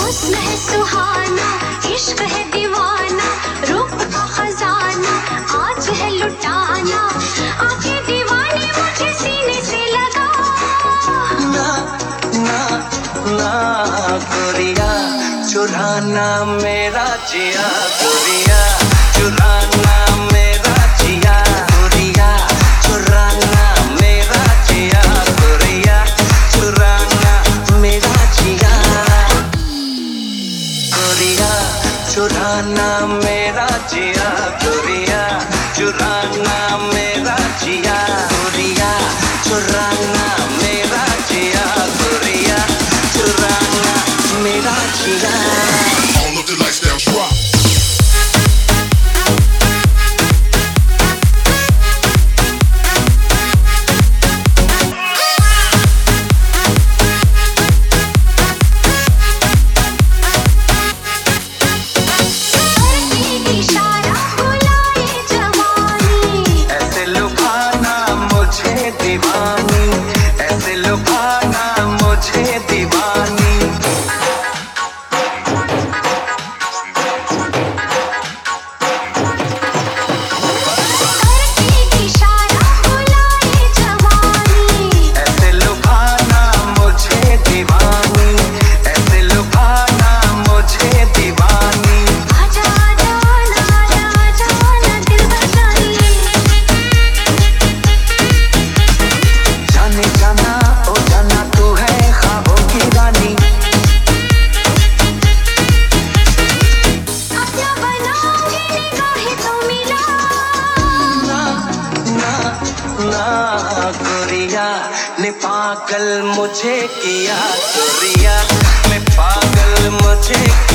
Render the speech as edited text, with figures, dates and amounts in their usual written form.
हुस्न है सुहाना, इश्क है दीवाना, रूप का खजाना आज है लुटाना, आंखें दीवानी मुझे सीने से लगा। ना ना ना गोरिया चुराना मेरा जिया, गोरिया चुराना मेरा जिया, गोरिया चुराना मेरा जिया, गोरिया चुराना मेरा जिया, गोरिया चुराना मेरा जिया, गोरिया चुराना मेरा जिया, गोरिया चुराना मेरा जिया, गोरिया चुराना मेरा जिया। All of the lights down, drop. इशारा बुलाए जवानी, ऐसे लुभाना मुझे दीवानी, ऐसे लुभाना मुझे दीवानी। इशारा बुलाए जवानी, ऐसे लुभाना मुझे दीवानी, ऐसे लुभाना मुझे दीवानी। आजा आजा आजा आजा दिल बजाइए, जाने जाना ओ जाना तू है ख्वाबों की रानी, अपना बनाओगे निगाहें तो मिला। ना ना ना गोरिया ने पागल मुझे किया, गोरिया ने पागल मुझे